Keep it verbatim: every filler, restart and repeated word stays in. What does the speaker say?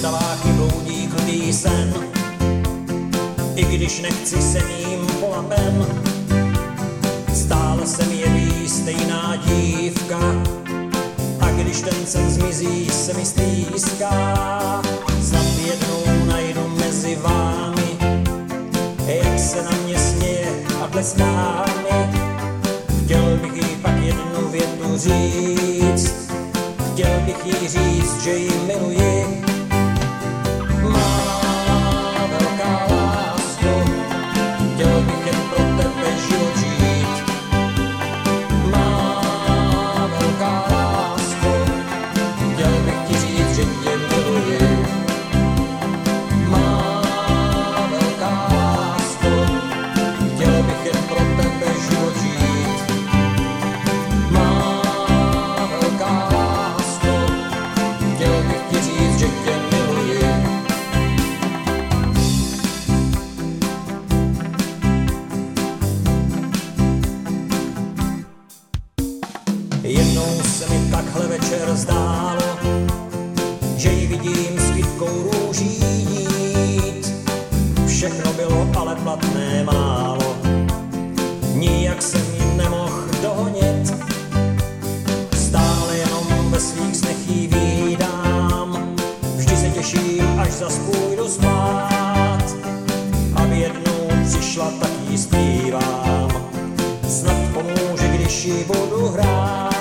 vstavách mi bloudí klidý sen, i když nechci se ním polapem. Stále se mi jeví stejná dívka, a když ten sen zmizí, se mi stýská. Snad jednou najdu mezi vámi, jak se na mě směje a tleská mi. Chtěl bych jí pak jednu větu říct, chtěl bych jí říct, že ji miluji. Má velká lásko, chtěl bych jen pro tebe život žít. Má velká lásko, chtěl bych ti říct, že tě miluji. Má velká lásko, chtěl bych jen pro tebe život žít. Má velká lásko, chtěl bych ti říct, že tě miluji. Jednou se mi takhle večer zdálo, že ji vidím s kytkou růží jít. Všechno bylo ale platné málo, nijak jsem ji nemohl dohonit. Stále jenom ve svých snech jí vídám, vždy se těším, až zas půjdu spát. Aby jednou přišla, tak jí zpívám, snad pomůže, když ji budu hrát.